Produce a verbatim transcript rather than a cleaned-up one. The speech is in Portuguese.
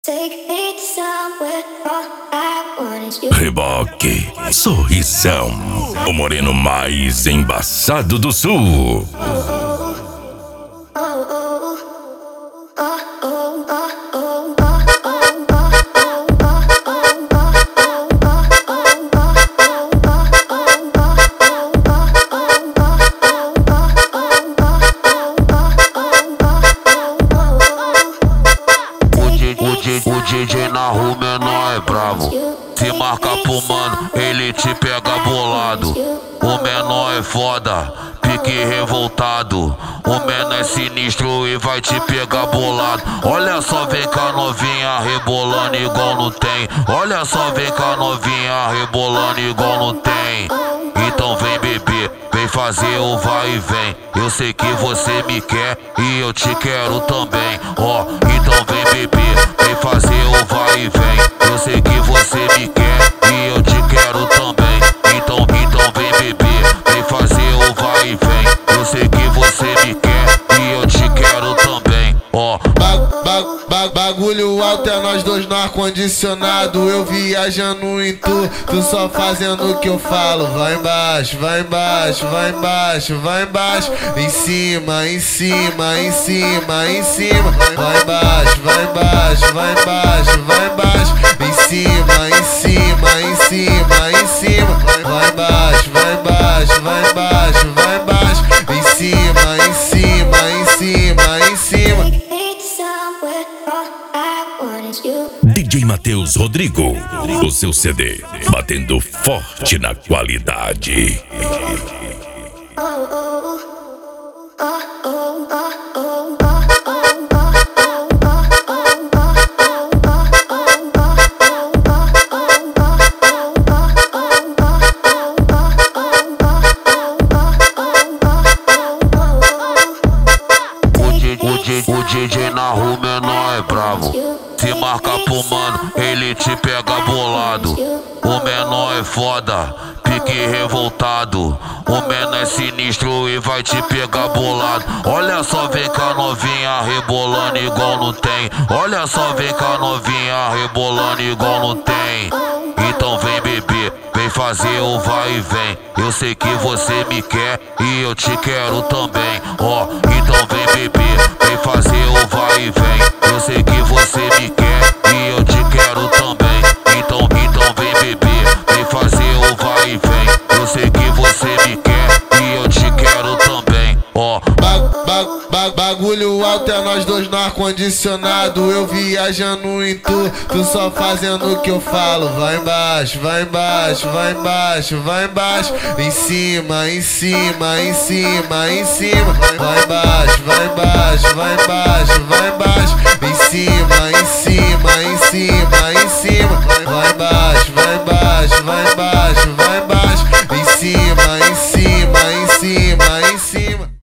Reboque, sorrisão, o moreno mais embaçado do sul. O D J na rua menor é bravo. Se marca pro mano, ele te pega bolado. O menor é foda, pique revoltado. O menor é sinistro e vai te pegar bolado. Olha só, vem cá novinha rebolando igual não tem. Olha só, vem cá novinha rebolando igual não tem. Então vem beber, vem fazer o vai e vem. Eu sei que você me quer e eu te quero também. Ó, então vem beber, vem fazer o vai e vem. Eu sei que você me quer e eu te quero também. Então, então vem beber, vem fazer o vai e vem. Eu sei que você me quer e eu te quero também. Ó, ba ba ba bagulho alto é nós dois no ar-condicionado. Eu viajando em tu, tu só fazendo o que eu falo. Vai embaixo, vai embaixo, vai embaixo, vai embaixo. Em cima, em cima, em cima, em cima. Vai embaixo, vai embaixo, vai embaixo, vai embaixo. Em cima, em cima, em cima, em cima. Vai embaixo, vai embaixo, vai embaixo, vai embaixo. Em cima, em cima, em cima, em cima. D J Matheus Rodrigo, o seu C D, batendo forte na qualidade. O D J na rua menor é bravo. Se marca pro mano, ele te pega bolado. O menor é foda, pique revoltado. O menor é sinistro e vai te pegar bolado. Olha só, vem cá novinha rebolando igual não tem. Olha só, vem cá novinha rebolando igual não tem. Então vem beber, vem fazer o vai e vem. Eu sei que você me quer e eu te quero também. Ó, então vem beber, vem fazer o vai e vem. Eu sei que você me quer e eu te quero também. Então, então vem beber, vem fazer o vai e vem. Eu sei que você me quer e eu te quero também. Ó, ba ba ba bagulho alto é nós dois no ar-condicionado. Eu viajando em tu, tu só fazendo o que eu falo. Vai embaixo, vai embaixo, vai embaixo, vai embaixo. Em cima, em cima, em cima, em cima. Vai embaixo, vai embaixo, vai embaixo, vai embaixo. Em cima, em cima, em cima, em cima. Vai embaixo, vai embaixo, vai embaixo.